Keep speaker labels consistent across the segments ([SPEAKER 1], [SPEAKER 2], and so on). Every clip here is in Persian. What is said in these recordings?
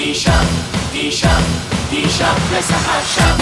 [SPEAKER 1] دیشب مثل هر شب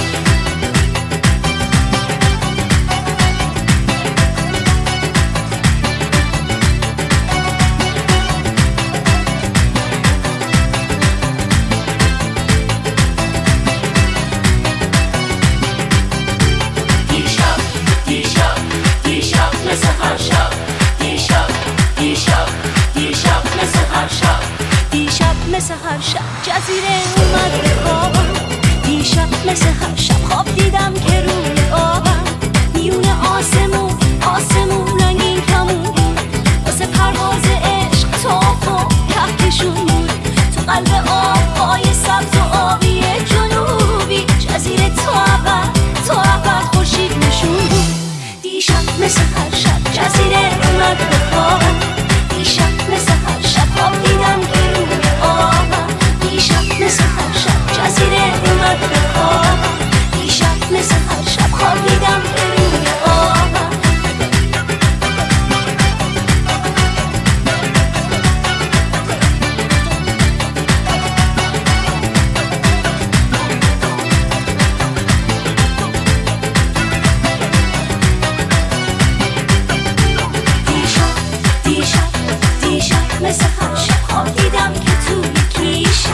[SPEAKER 2] مثل هر شب جزیره اومد به خوابم دیشب مثل هر شب خواب دیدم که روی آبم میون آسمون رنگین کمون بود واسه پرواز عشق تاف و کهکشون بود تو قلب آبهای سبز و آبی جنوبی جزیره تا ابد خورشید نشون بود دیشب مثل هر شب جزیره اومد به خوابم دیشب مثل هر شب خواب دیدم که روی آبم دیشب مثل هر شب جزیره اومد به خوابم دیشب مثل هر شب خواب دیدم که روی آبم دیشب مثل هر شب خواب دیدم که توی کیشه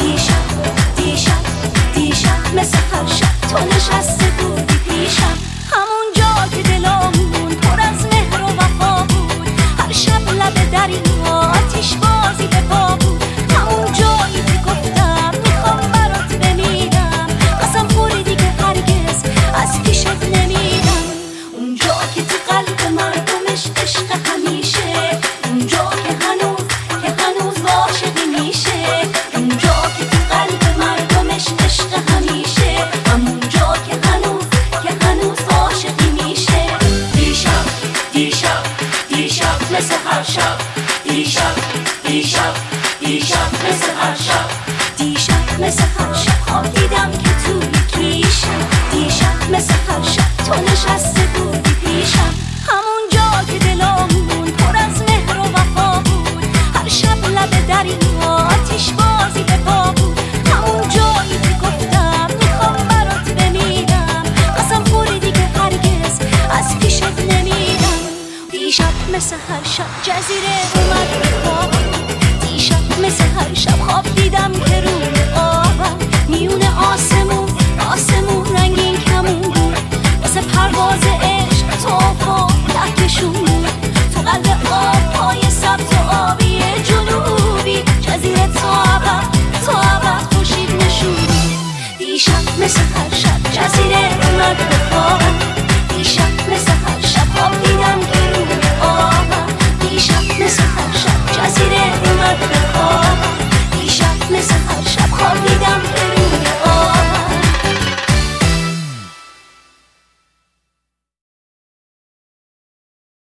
[SPEAKER 2] دیشب مثل هر شب تو نشسته بودی پیشم همون جا که دلامون پر از مهر و وفا بود هر شب لب دریا آتیش بازی به پا بود همون جایی که گفتم میخوام برات بمیرم قسم خوردی که هرگز از پیشت نمیرم اونجا که تو قلب مردمش عشق همیشه اونجا که هنوز عاشقی میشه اونجا که تو قلب مردمش عشق همیشه همونجا که هنوز عاشقی میشه
[SPEAKER 1] دیشب مثل هر شب دیشب مثل هر شب
[SPEAKER 2] دیشب مثل هر شب خواب دیدم که توی کیشم دیشب مثل هر شب تو نشسته بودی پیشم همون جا که دلامون پر از مهر و وفا بود هر شب لب دریا آتیش بازی به پا بود همون جایی که گفتم میخوام برات بمیرم قسم خوردی که هرگز از پیشت نمیرم دیشب مثل هر شب جزیره اومد به خوابم دیشب مثل هر شب خواب دیدم که روی آبم میون آسمون رنگین کمون بود واسه پرواز عشق تاف و کهکشون بود تو قلب آبهای سبز و آبی جنوبی جزیره تا ابد خورشید نشون بود دیشب مثل هر شب جزیره